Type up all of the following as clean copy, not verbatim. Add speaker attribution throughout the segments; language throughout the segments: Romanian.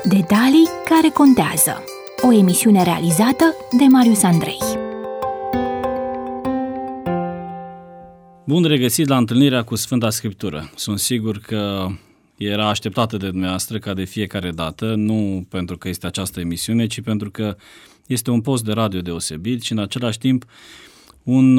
Speaker 1: Detalii care contează. O emisiune realizată de Marius Andrei.
Speaker 2: Bun regăsit la întâlnirea cu Sfânta Scriptură. Sunt sigur că era așteptată de dumneavoastră ca de fiecare dată, nu pentru că este această emisiune, ci pentru că este un post de radio deosebit și în același timp un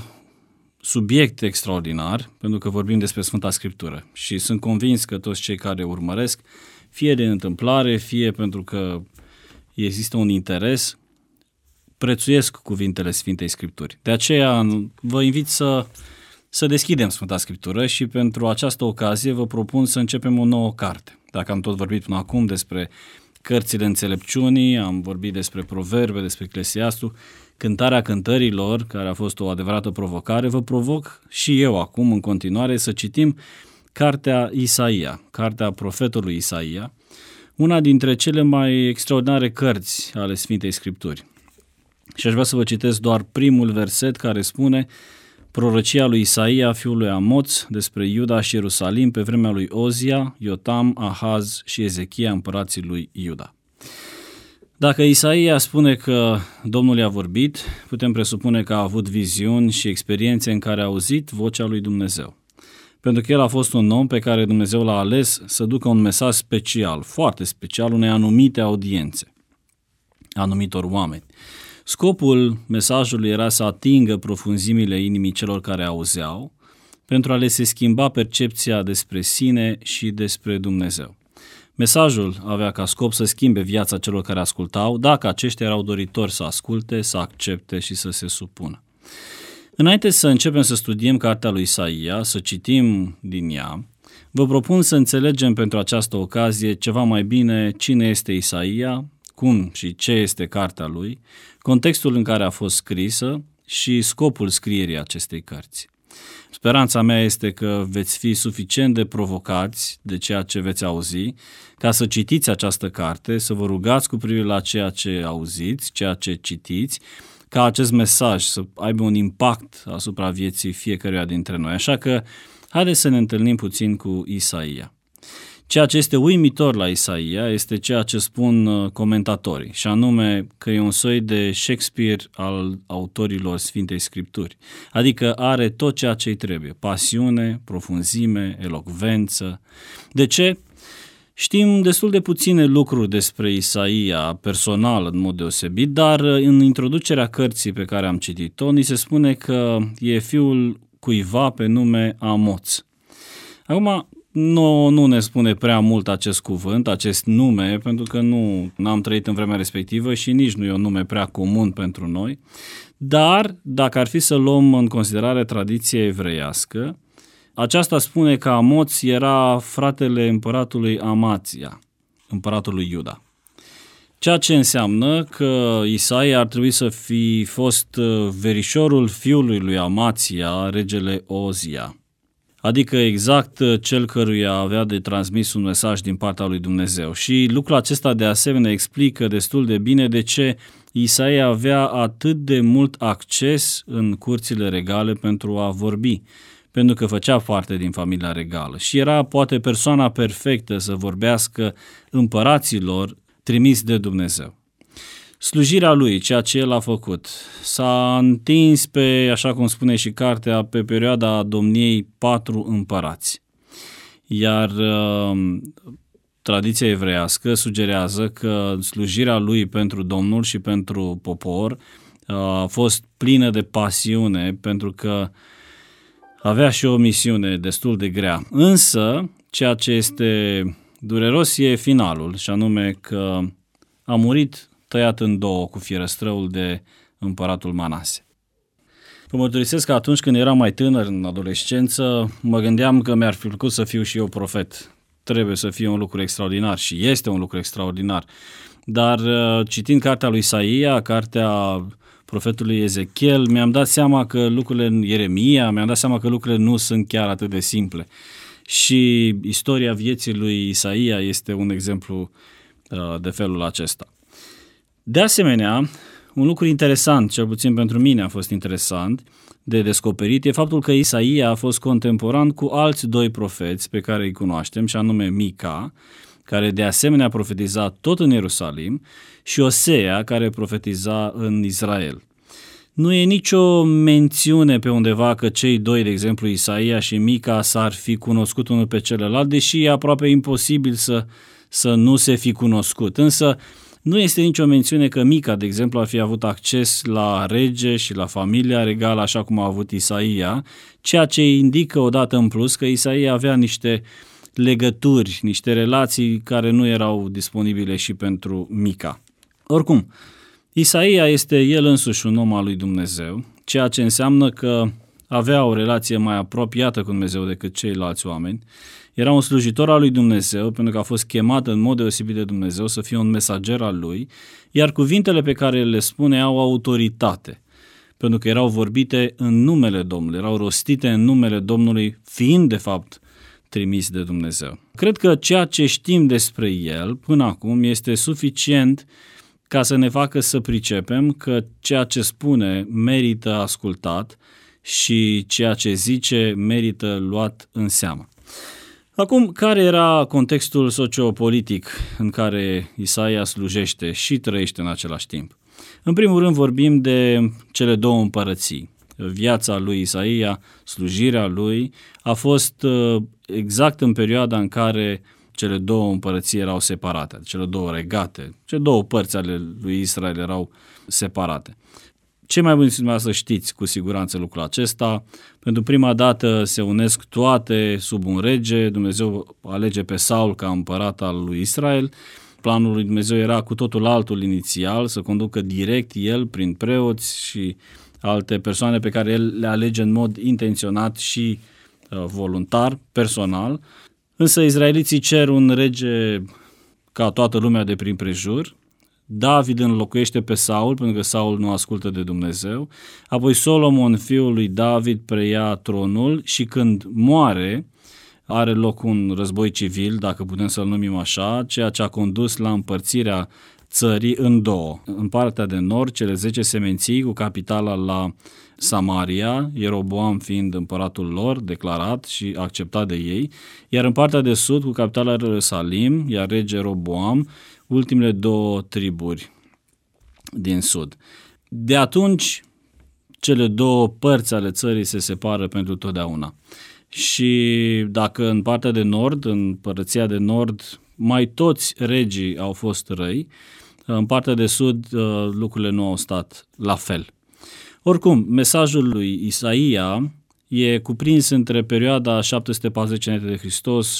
Speaker 2: subiect extraordinar, pentru că vorbim despre Sfânta Scriptură. Și sunt convins că toți cei care urmăresc, fie de întâmplare, fie pentru că există un interes, prețuiesc cuvintele Sfintei Scripturi. De aceea vă invit să deschidem Sfânta Scriptură și pentru această ocazie vă propun să începem o nouă carte. Dacă am tot vorbit până acum despre cărțile înțelepciunii, am vorbit despre Proverbe, despre Eclesiastul, Cântarea Cântărilor, care a fost o adevărată provocare, vă provoc și eu acum, în continuare, să citim cartea Isaia, cartea profetului Isaia, una dintre cele mai extraordinare cărți ale Sfintei Scripturi. Și aș vrea să vă citesc doar primul verset care spune: prorocia lui Isaia, fiul lui Amoț, despre Iuda și Ierusalim pe vremea lui Ozia, Iotam, Ahaz și Ezechia, împărații lui Iuda. Dacă Isaia spune că Domnul i-a vorbit, putem presupune că a avut viziuni și experiențe în care a auzit vocea lui Dumnezeu. Pentru că el a fost un om pe care Dumnezeu l-a ales să ducă un mesaj special, foarte special, unei anumite audiențe, anumitor oameni. Scopul mesajului era să atingă profunzimile inimii celor care auzeau, pentru a le se schimba percepția despre sine și despre Dumnezeu. Mesajul avea ca scop să schimbe viața celor care ascultau, dacă aceștia erau doritori să asculte, să accepte și să se supună. Înainte să începem să studiem cartea lui Isaia, să citim din ea, vă propun să înțelegem pentru această ocazie ceva mai bine cine este Isaia, cum și ce este cartea lui, contextul în care a fost scrisă și scopul scrierii acestei cărți. Speranța mea este că veți fi suficient de provocați de ceea ce veți auzi, ca să citiți această carte, să vă rugați cu privire la ceea ce auziți, ceea ce citiți, ca acest mesaj să aibă un impact asupra vieții fiecăruia dintre noi. Așa că haideți să ne întâlnim puțin cu Isaia. Ceea ce este uimitor la Isaia este ceea ce spun comentatorii, și anume că e un soi de Shakespeare al autorilor Sfintei Scripturi. Adică are tot ceea ce îi trebuie: pasiune, profunzime, elocvență. De ce? Știm destul de puține lucruri despre Isaia personal în mod deosebit, dar în introducerea cărții pe care am citit-o, ni se spune că e fiul cuiva pe nume Amoț. Acum, nu ne spune prea mult acest cuvânt, acest nume, pentru că nu am trăit în vremea respectivă și nici nu e un nume prea comun pentru noi, dar dacă ar fi să luăm în considerare tradiția evreiască, aceasta spune că Amoț era fratele împăratului Amația, împăratul lui Iuda. Ceea ce înseamnă că Isaia ar trebui să fi fost verișorul fiului lui Amația, regele Ozia, adică exact cel căruia avea de transmis un mesaj din partea lui Dumnezeu. Și lucrul acesta de asemenea explică destul de bine de ce Isaia avea atât de mult acces în curțile regale pentru a vorbi, pentru că făcea parte din familia regală și era poate persoana perfectă să vorbească împăraților trimis de Dumnezeu. Slujirea lui, ceea ce el a făcut, s-a întins pe, așa cum spune și cartea, pe perioada domniei 4 împărați. Iar tradiția evreiască sugerează că slujirea lui pentru Domnul și pentru popor a fost plină de pasiune, pentru că avea și o misiune destul de grea. Însă, ceea ce este dureros e finalul, și anume că a murit tăiat în două cu fierăstrăul de împăratul Manase. Vă mărturisesc că atunci când eram mai tânăr, în adolescență, mă gândeam că mi-ar fi plăcut să fiu și eu profet. Trebuie să fie un lucru extraordinar și este un lucru extraordinar. Dar citind cartea lui Isaia, cartea profetului Ezechiel, mi-am dat seama că lucrurile în Ieremia, mi-am dat seama că lucrurile nu sunt chiar atât de simple. Și istoria vieții lui Isaia este un exemplu de felul acesta. De asemenea, un lucru interesant, cel puțin pentru mine a fost interesant de descoperit, e faptul că Isaia a fost contemporan cu alți doi profeți pe care îi cunoaștem, și anume Mica, care de asemenea profetiza tot în Ierusalim, și Osea, care profetiza în Israel. Nu e nicio mențiune pe undeva că cei doi, de exemplu Isaia și Mica, s-ar fi cunoscut unul pe celălalt, deși e aproape imposibil să nu se fi cunoscut. Însă nu este nicio mențiune că Mica, de exemplu, ar fi avut acces la rege și la familia regală așa cum a avut Isaia, ceea ce indică odată în plus că Isaia avea niște legături, niște relații care nu erau disponibile și pentru Mica. Oricum, Isaia este el însuși un om al lui Dumnezeu, ceea ce înseamnă că avea o relație mai apropiată cu Dumnezeu decât ceilalți oameni. Era un slujitor al lui Dumnezeu, pentru că a fost chemat în mod deosebit de Dumnezeu să fie un mesager al lui, iar cuvintele pe care le spune au autoritate, pentru că erau vorbite în numele Domnului, erau rostite în numele Domnului, fiind de fapt trimis de Dumnezeu. Cred că ceea ce știm despre el până acum este suficient ca să ne facă să pricepem că ceea ce spune merită ascultat și ceea ce zice merită luat în seamă. Acum, care era contextul sociopolitic în care Isaia slujește și trăiește în același timp? În primul rând vorbim de cele două împărății. Viața lui Isaia, slujirea lui, a fost exact în perioada în care cele două împărății erau separate, cele două regate, cele două părți ale lui Israel erau separate. Ce mai bun să știți cu siguranță lucrul acesta, pentru prima dată se unesc toate sub un rege, Dumnezeu alege pe Saul ca împărat al lui Israel, planul lui Dumnezeu era cu totul altul inițial, să conducă direct el prin preoți și alte persoane pe care el le alege în mod intenționat și voluntar, personal, însă izraeliții cer un rege ca toată lumea de prin prejur. David înlocuiește pe Saul, pentru că Saul nu ascultă de Dumnezeu. Apoi Solomon, fiul lui David, preia tronul și când moare, are loc un război civil, dacă putem să-l numim așa, ceea ce a condus la împărțirea țării în două. În partea de nord, cele 10 semenții cu capitala la Samaria, Ieroboam fiind împăratul lor, declarat și acceptat de ei, iar în partea de sud, cu capitala Ierusalim, iar rege Roboam, ultimele două triburi din sud. De atunci, cele două părți ale țării se separă pentru totdeauna. Și dacă în partea de nord, în împărăția de nord, mai toți regii au fost răi, în partea de sud lucrurile nu au stat la fel. Oricum, mesajul lui Isaia e cuprins între perioada 740 înainte de Hristos,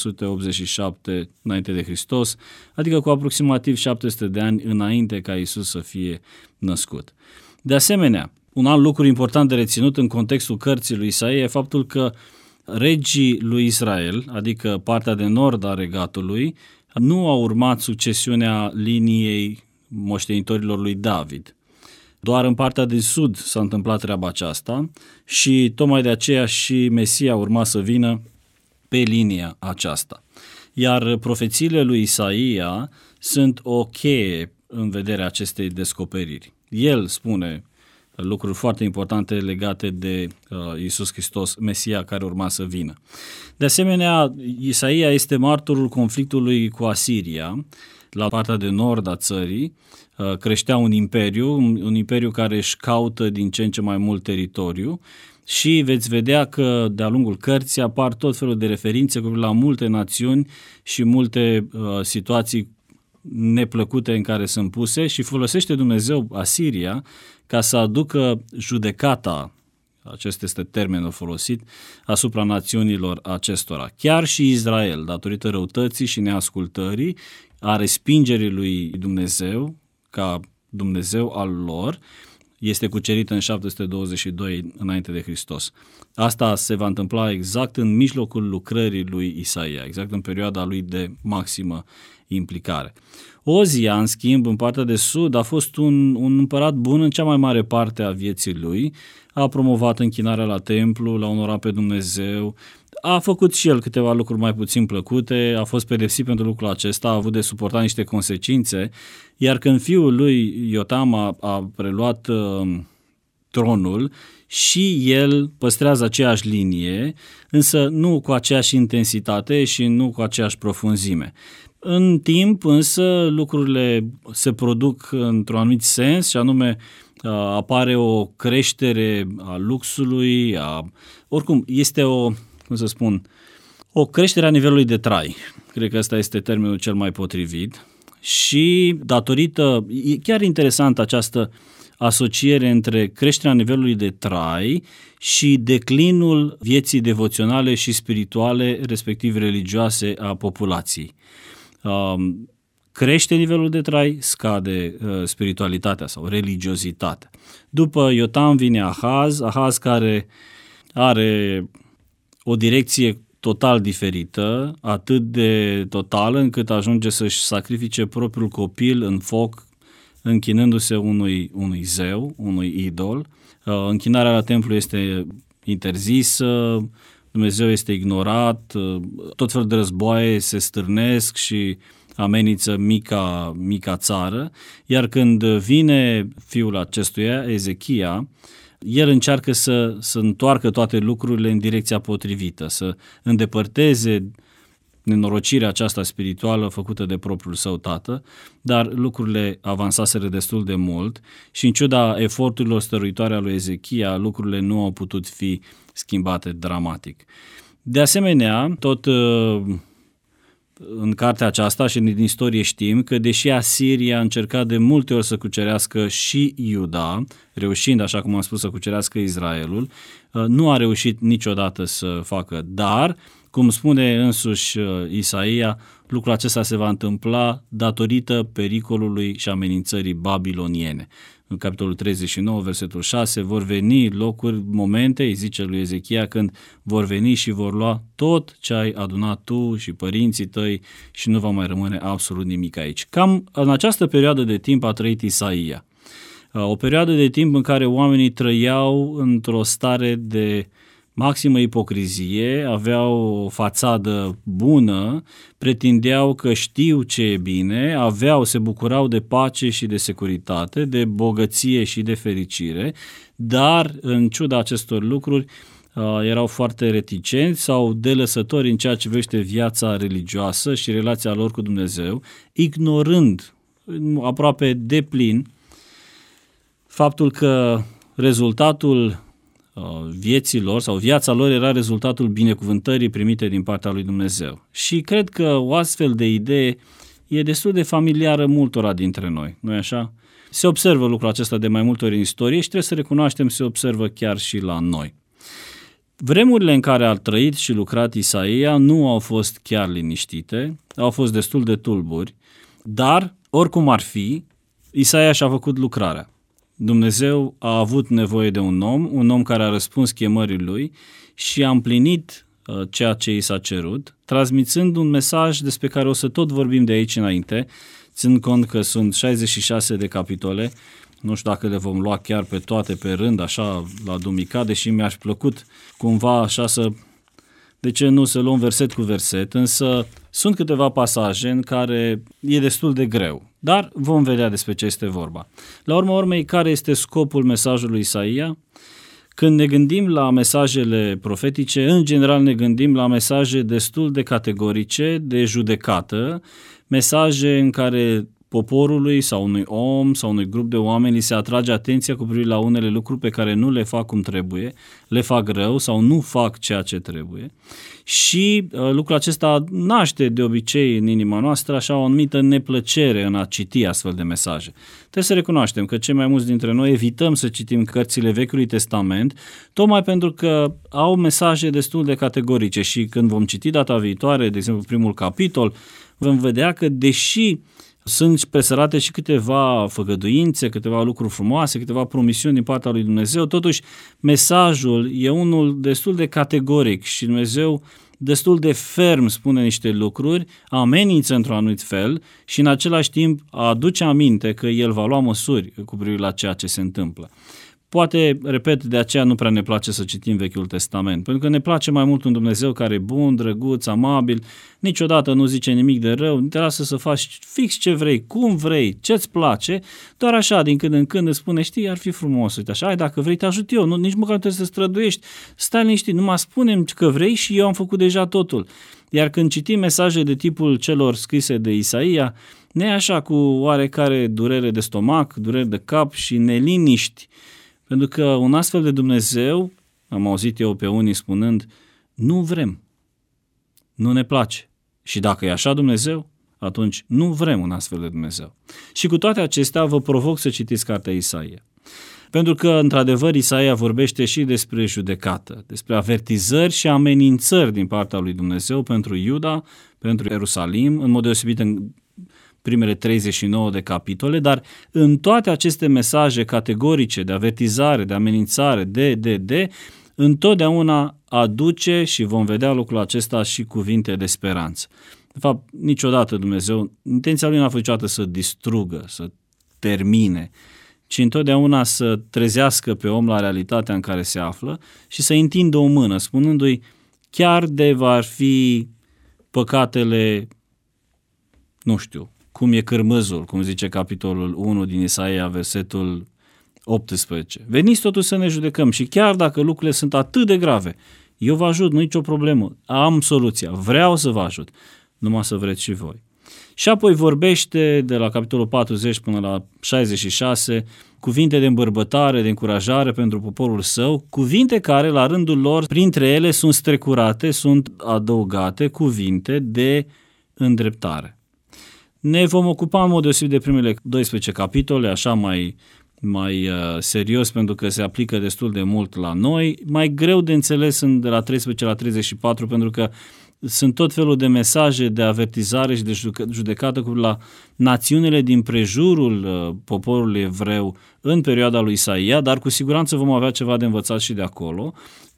Speaker 2: 687 înainte de Hristos, adică cu aproximativ 700 de ani înainte ca Iisus să fie născut. De asemenea, un alt lucru important de reținut în contextul cărții lui Isaia e faptul că regii lui Israel, adică partea de nord a regatului, nu au urmat succesiunea liniei moștenitorilor lui David. Doar în partea de sud s-a întâmplat treaba aceasta și tocmai de aceea și Mesia urma să vină pe linia aceasta. Iar profețiile lui Isaia sunt o cheie în vederea acestei descoperiri. El spune lucruri foarte importante legate de Iisus Hristos, Mesia care urma să vină. De asemenea, Isaia este martorul conflictului cu Asiria. La partea de nord a țării creștea un imperiu care își caută din ce în ce mai mult teritoriu și veți vedea că de-a lungul cărții apar tot felul de referințe la multe națiuni și multe situații neplăcute în care sunt puse și folosește Dumnezeu Asiria ca să aducă judecata, acesta este termenul folosit, asupra națiunilor acestora. Chiar și Israel, datorită răutății și neascultării, a respingerii lui Dumnezeu ca Dumnezeu al lor, este cucerită în 722 înainte de Hristos. Asta se va întâmpla exact în mijlocul lucrării lui Isaia, exact în perioada lui de maximă implicare. Ozia, în schimb, în partea de sud, a fost un împărat bun în cea mai mare parte a vieții lui, a promovat închinarea la templu, l-a onorat pe Dumnezeu, a făcut și el câteva lucruri mai puțin plăcute, a fost pedepsit pentru lucrul acesta, a avut de suportat niște consecințe, iar când fiul lui Iotam a preluat tronul și el păstrează aceeași linie, însă nu cu aceeași intensitate și nu cu aceeași profunzime. În timp însă lucrurile se produc într-un anumit sens și anume apare o creștere a luxului, oricum este o creștere a nivelului de trai. Cred că ăsta este termenul cel mai potrivit și datorită, e chiar interesant această asociere între creșterea nivelului de trai și declinul vieții devoționale și spirituale, respectiv religioase, a populației. Crește nivelul de trai, scade spiritualitatea sau religiozitatea. După Iotam vine Ahaz care are o direcție total diferită, atât de totală încât ajunge să-și sacrifice propriul copil în foc, închinându-se unui zeu, unui idol. Închinarea la templu este interzisă, Dumnezeu este ignorat, tot felul de războaie se stârnesc și amenință mica țară, iar când vine fiul acestuia, Ezechia, el încearcă să întoarcă toate lucrurile în direcția potrivită, să îndepărteze nenorocirea aceasta spirituală făcută de propriul său tată, dar lucrurile avansaseră destul de mult și în ciuda eforturilor stăruitoare a lui Ezechia, lucrurile nu au putut fi schimbate dramatic. De asemenea, tot în cartea aceasta și din istorie știm că deși Asiria a încercat de multe ori să cucerească și Iuda, reușind, așa cum am spus, să cucerească Israelul, nu a reușit niciodată să facă, dar, cum spune însuși Isaia, lucrul acesta se va întâmpla datorită pericolului și amenințării babiloniene. În capitolul 39, versetul 6, vor veni locuri, momente, îi zice lui Ezechia, când vor veni și vor lua tot ce ai adunat tu și părinții tăi și nu va mai rămâne absolut nimic aici. Cam în această perioadă de timp a trăit Isaia. O perioadă de timp în care oamenii trăiau într-o stare de maximă ipocrizie, aveau o fațadă bună, pretindeau că știu ce e bine, se bucurau de pace și de securitate, de bogăție și de fericire, dar în ciuda acestor lucruri erau foarte reticenți sau delăsători în ceea ce privește viața religioasă și relația lor cu Dumnezeu, ignorând aproape deplin faptul că rezultatul vieții lor sau viața lor era rezultatul binecuvântării primite din partea lui Dumnezeu. Și cred că o astfel de idee e destul de familiară multora dintre noi, nu-i așa? Se observă lucrul acesta de mai multe ori în istorie și trebuie să recunoaștem, se observă chiar și la noi. Vremurile în care a trăit și lucrat Isaia nu au fost chiar liniștite, au fost destul de tulburi, dar, oricum ar fi, Isaia și-a făcut lucrarea. Dumnezeu a avut nevoie de un om care a răspuns chemării lui și a împlinit ceea ce i s-a cerut, transmițând un mesaj despre care o să tot vorbim de aici înainte, ținând cont că sunt 66 de capitole, nu știu dacă le vom lua chiar pe toate pe rând, așa la dumica, deși mi-aș plăcut cumva așa de ce nu să luăm verset cu verset, însă sunt câteva pasaje în care e destul de greu, dar vom vedea despre ce este vorba. La urma urmei, care este scopul mesajului Isaia? Când ne gândim la mesajele profetice, în general ne gândim la mesaje destul de categorice, de judecată, mesaje în care poporului sau unui om sau unui grup de oameni li se atrage atenția cu privire la unele lucruri pe care nu le fac cum trebuie, le fac rău sau nu fac ceea ce trebuie. Și lucrul acesta naște de obicei în inima noastră așa o anumită neplăcere în a citi astfel de mesaje. Trebuie să recunoaștem că cei mai mulți dintre noi evităm să citim cărțile Vechiului Testament, tocmai pentru că au mesaje destul de categorice și când vom citi data viitoare, de exemplu primul capitol, vom vedea că deși sunt presărate și câteva făgăduințe, câteva lucruri frumoase, câteva promisiuni din partea lui Dumnezeu, totuși mesajul e unul destul de categoric și Dumnezeu destul de ferm spune niște lucruri, amenință într-un anumit fel și în același timp aduce aminte că El va lua măsuri cu privire la ceea ce se întâmplă. Poate, repet, de aceea nu prea ne place să citim Vechiul Testament, pentru că ne place mai mult un Dumnezeu care e bun, drăguț, amabil, niciodată nu zice nimic de rău, te lasă să faci fix ce vrei, cum vrei, ce-ți place, doar așa, din când în când îți spune, știi, ar fi frumos, uite așa, dacă vrei te ajut eu, nici măcar nu trebuie să străduiești, stai liniștit, numai spune-mi că vrei și eu am făcut deja totul. Iar când citim mesaje de tipul celor scrise de Isaia, ne e așa cu oarecare durere de stomac, durere de cap și neliniști. Pentru că un astfel de Dumnezeu, am auzit eu pe unii spunând, nu vrem, nu ne place. Și dacă e așa Dumnezeu, atunci nu vrem un astfel de Dumnezeu. Și cu toate acestea vă provoc să citiți cartea Isaia. Pentru că, într-adevăr, Isaia vorbește și despre judecată, despre avertizări și amenințări din partea lui Dumnezeu pentru Iuda, pentru Ierusalim, în mod deosebit în primele 39 de capitole, dar în toate aceste mesaje categorice de avertizare, de amenințare, întotdeauna aduce, și vom vedea lucrul acesta, și cuvinte de speranță. De fapt, niciodată Dumnezeu, intenția lui n-a fost niciodată să distrugă, să termine, ci întotdeauna să trezească pe om la realitatea în care se află și să întindă o mână, spunându-i, chiar de va fi păcatele, nu știu, cum e cârmâzul, cum zice capitolul 1 din Isaia, versetul 18. Veniți totuși să ne judecăm și chiar dacă lucrurile sunt atât de grave, eu vă ajut, nu e nicio problemă, am soluția, vreau să vă ajut, numai să vreți și voi. Și apoi vorbește de la capitolul 40 până la 66 cuvinte de îmbărbătare, de încurajare pentru poporul său, cuvinte care la rândul lor, printre ele sunt strecurate, sunt adăugate cuvinte de îndreptare. Ne vom ocupa în mod deosebit de primele 12 capitole, așa mai serios, pentru că se aplică destul de mult la noi, mai greu de înțeles de la 13 la 34, pentru că sunt tot felul de mesaje de avertizare și de judecată cu la națiunile din prejurul poporului evreu în perioada lui Isaia, dar cu siguranță vom avea ceva de învățat și de acolo.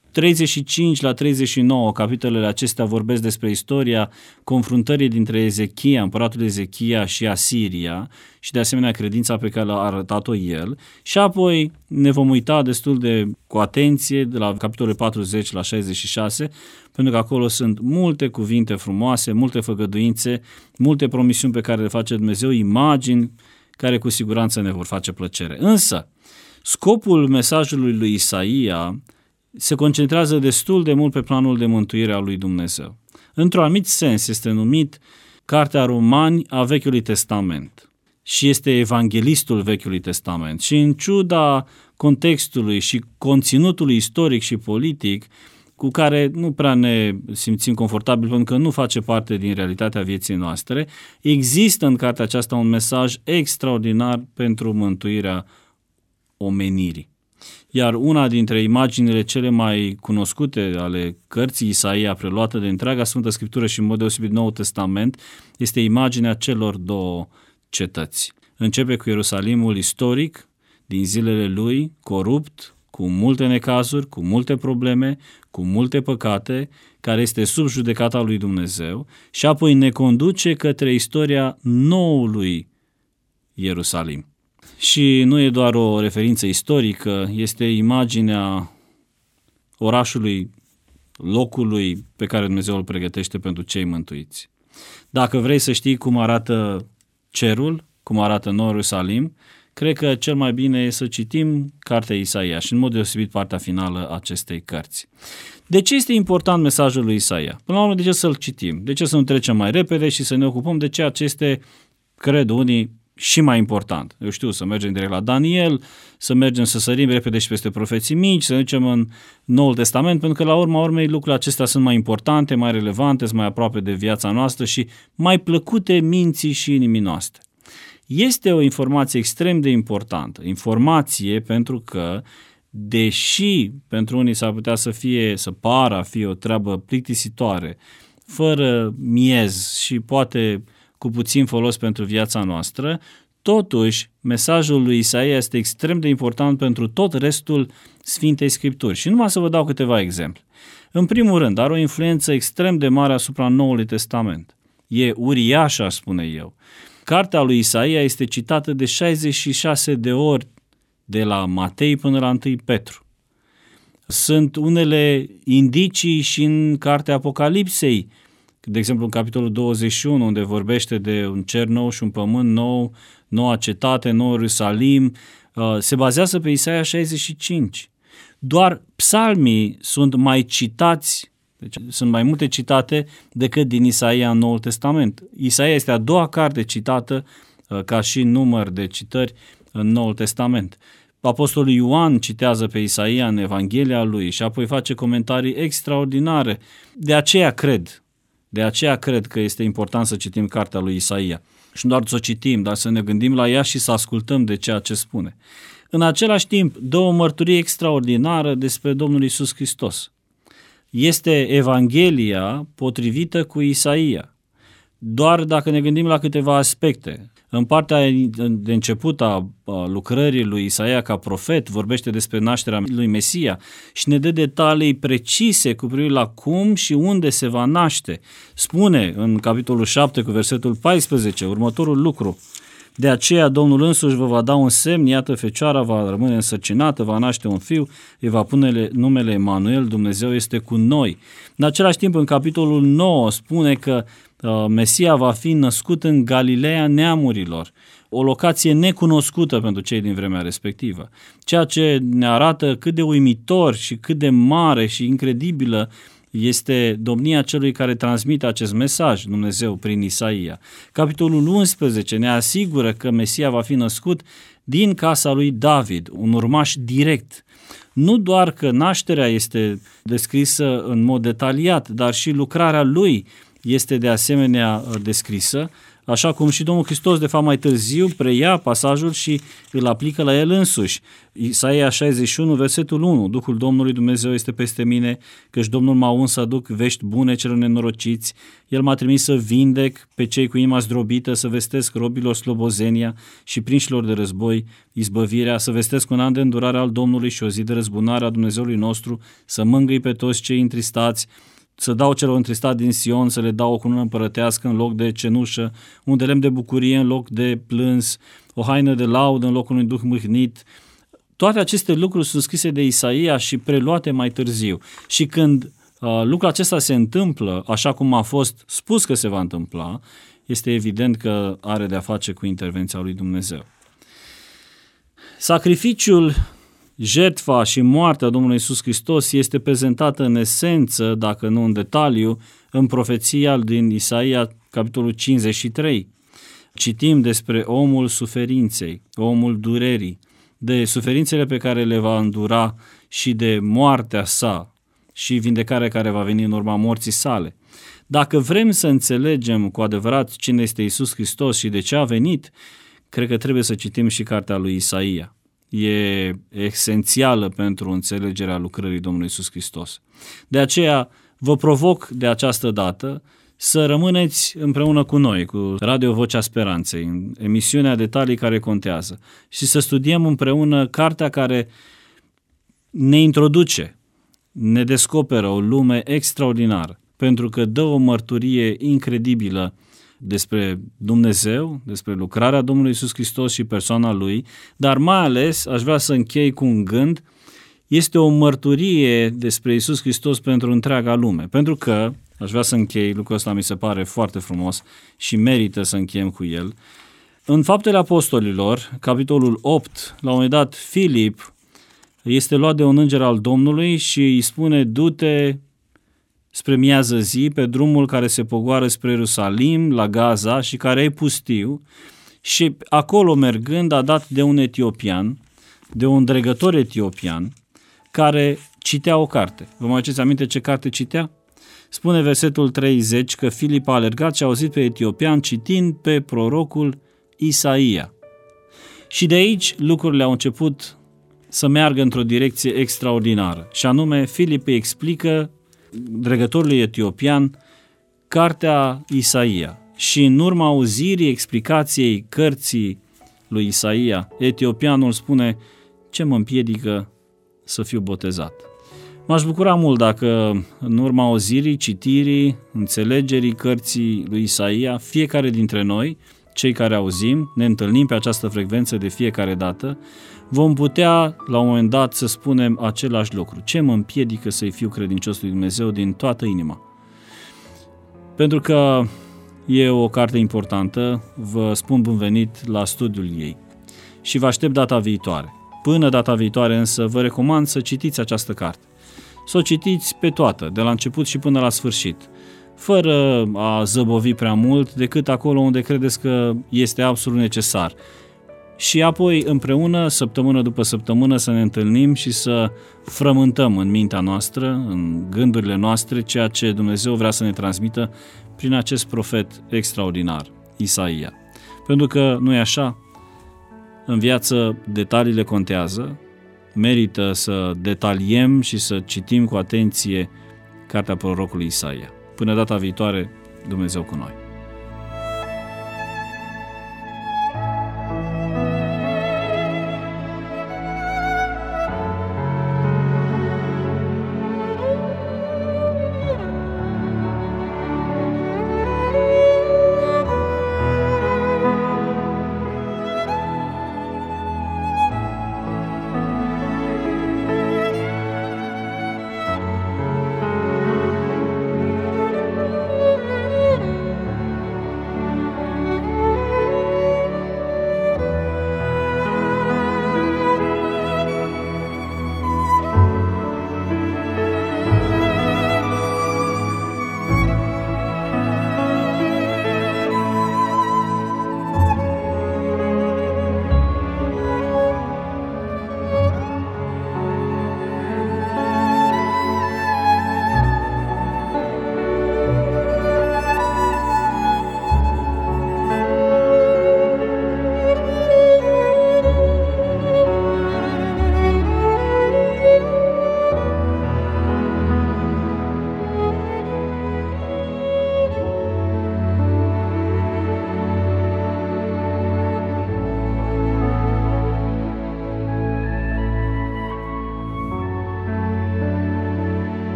Speaker 2: 35 la 39, capitolele acestea vorbesc despre istoria confruntării dintre Ezechia, împăratul Ezechia și Asiria și de asemenea credința pe care l-a arătat-o el și apoi ne vom uita destul de cu atenție de la capitolele 40 la 66 pentru că acolo sunt multe cuvinte frumoase, multe făgăduințe, multe promisiuni pe care le face Dumnezeu, imagini care cu siguranță ne vor face plăcere. Însă, scopul mesajului lui Isaia se concentrează destul de mult pe planul de mântuire al lui Dumnezeu. Într-un anumit sens este numit Cartea Romani a Vechiului Testament și este evanghelistul Vechiului Testament. Și în ciuda contextului și conținutului istoric și politic cu care nu prea ne simțim confortabil pentru că nu face parte din realitatea vieții noastre, există în cartea aceasta un mesaj extraordinar pentru mântuirea omenirii. Iar una dintre imaginile cele mai cunoscute ale cărții Isaia, preluată de întreaga Sfântă Scriptură și în mod deosebit Noul Testament, este imaginea celor două cetăți. Începe cu Ierusalimul istoric, din zilele lui, corupt, cu multe necazuri, cu multe probleme, cu multe păcate, care este sub judecata lui Dumnezeu și apoi ne conduce către istoria noului Ierusalim. Și nu e doar o referință istorică, este imaginea orașului, locului pe care Dumnezeu îl pregătește pentru cei mântuiți. Dacă vrei să știi cum arată cerul, cum arată Noul Ierusalim, cred că cel mai bine e să citim cartea Isaia și în mod deosebit partea finală a acestei cărți. De ce este important mesajul lui Isaia? Până la urmă, de ce să-l citim? De ce să nu trecem mai repede și să ne ocupăm de ceea ce este, cred unii, și mai important. Eu știu, să mergem direct la Daniel, să mergem să sărim repede și peste profeții mici, să ducem în Noul Testament, pentru că la urma urmei lucrurile acestea sunt mai importante, mai relevante, sunt mai aproape de viața noastră și mai plăcute minții și inimii noastre. Este o informație extrem de importantă. Informație pentru că, deși pentru unii s-ar putea să pară a fi o treabă plictisitoare, fără miez și poate cu puțin folos pentru viața noastră, totuși mesajul lui Isaia este extrem de important pentru tot restul Sfintei Scripturi. Și numai să vă dau câteva exemple. În primul rând, are o influență extrem de mare asupra Noului Testament. E uriașă, aș spune eu. Cartea lui Isaia este citată de 66 de ori de la Matei până la 1 Petru. Sunt unele indicii și în cartea Apocalipsei, de exemplu în capitolul 21, unde vorbește de un cer nou și un pământ nou, noua cetate, nou Ierusalim, se bazează pe Isaia 65. Doar psalmii sunt mai citați, deci sunt mai multe citate decât din Isaia în Noul Testament. Isaia este a doua carte citată ca și număr de citări în Noul Testament. Apostolul Ioan citează pe Isaia în Evanghelia lui și apoi face comentarii extraordinare. De aceea cred că este important să citim cartea lui Isaia. Și nu doar să o citim, dar să ne gândim la ea și să ascultăm de ceea ce spune. În același timp, dă o mărturie extraordinară despre Domnul Iisus Hristos. Este Evanghelia potrivită cu Isaia. Doar dacă ne gândim la câteva aspecte. În partea de început a lucrării lui Isaia ca profet, vorbește despre nașterea lui Mesia și ne dă detalii precise cu privire la cum și unde se va naște. Spune în capitolul 7 cu versetul 14 următorul lucru: de aceea Domnul însuși vă va da un semn, iată fecioara va rămâne însărcinată, va naște un fiu, îi va pune numele Emanuel, Dumnezeu este cu noi. În același timp, în capitolul 9 spune că Mesia va fi născut în Galileea neamurilor, o locație necunoscută pentru cei din vremea respectivă, ceea ce ne arată cât de uimitor și cât de mare și incredibilă este domnia celui care transmite acest mesaj, Dumnezeu, prin Isaia. Capitolul 11 ne asigură că Mesia va fi născut din casa lui David, un urmaș direct. Nu doar că nașterea este descrisă în mod detaliat, dar și lucrarea lui este de asemenea descrisă, așa cum și Domnul Hristos, de fapt, mai târziu preia pasajul și îl aplică la el însuși. Isaia 61, versetul 1, Duhul Domnului Dumnezeu este peste mine, căci Domnul m-a uns să aduc vești bune celor nenorociți, El m-a trimis să vindec pe cei cu inima zdrobită, să vestesc robilor slobozenia și prinșilor de război izbăvirea, să vestesc un an de îndurare al Domnului și o zi de răzbunare a Dumnezeului nostru, să mângâi pe toți cei întristați, să dau celor întristați din Sion, să le dau o cunună împărătească în loc de cenușă, un de lemn de bucurie în loc de plâns, o haină de laudă în locul unui duh mâhnit. Toate aceste lucruri sunt scrise de Isaia și preluate mai târziu. Și când lucrul acesta se întâmplă, așa cum a fost spus că se va întâmpla, este evident că are de-a face cu intervenția lui Dumnezeu. Sacrificiul, jertfa și moartea Domnului Iisus Hristos este prezentată în esență, dacă nu în detaliu, în profeția din Isaia, capitolul 53. Citim despre omul suferinței, omul durerii, de suferințele pe care le va îndura și de moartea sa și vindecarea care va veni în urma morții sale. Dacă vrem să înțelegem cu adevărat cine este Iisus Hristos și de ce a venit, cred că trebuie să citim și cartea lui Isaia. E esențială pentru înțelegerea lucrării Domnului Iisus Hristos. De aceea vă provoc de această dată să rămâneți împreună cu noi, cu Radio Vocea Speranței, în emisiunea Detalii care contează și să studiem împreună cartea care ne introduce, ne descoperă o lume extraordinară, pentru că dă o mărturie incredibilă despre Dumnezeu, despre lucrarea Domnului Iisus Hristos și persoana Lui, dar mai ales aș vrea să închei cu un gând, este o mărturie despre Iisus Hristos pentru întreaga lume, pentru că, aș vrea să închei, lucrul ăsta mi se pare foarte frumos și merită să încheiem cu el. În Faptele Apostolilor, capitolul 8, la un moment dat, Filip este luat de un înger al Domnului și îi spune: du-te spre miază zi pe drumul care se pogoară spre Ierusalim, la Gaza și care e pustiu, și acolo mergând a dat de un etiopian, de un dregător etiopian, care citea o carte. Vă mai aduceți aminte ce carte citea? Spune versetul 30 că Filip a alergat și a auzit pe etiopian citind pe prorocul Isaia. Și de aici lucrurile au început să meargă într-o direcție extraordinară. Și anume, Filip îi explică dregătorului etiopian cartea Isaia. Și în urma auzirii explicației cărții lui Isaia, etiopianul spune: ce mă împiedică să fiu botezat? M-aș bucura mult dacă în urma auzirii, citirii, înțelegerii cărții lui Isaia, fiecare dintre noi, cei care auzim, ne întâlnim pe această frecvență de fiecare dată, vom putea la un moment dat să spunem același lucru. Ce mă împiedică să-i fiu credincios lui Dumnezeu din toată inima? Pentru că e o carte importantă, vă spun bun venit la studiul ei și vă aștept data viitoare. Până data viitoare însă vă recomand să citiți această carte. Să o citiți pe toată, de la început și până la sfârșit, fără a zăbovi prea mult, decât acolo unde credeți că este absolut necesar. Și apoi împreună, săptămână după săptămână, să ne întâlnim și să frământăm în mintea noastră, în gândurile noastre, ceea ce Dumnezeu vrea să ne transmită prin acest profet extraordinar, Isaia. Pentru că, nu e așa? În viață detaliile contează, merită să detaliem și să citim cu atenție cartea prorocului Isaia. Până data viitoare, Dumnezeu cu noi!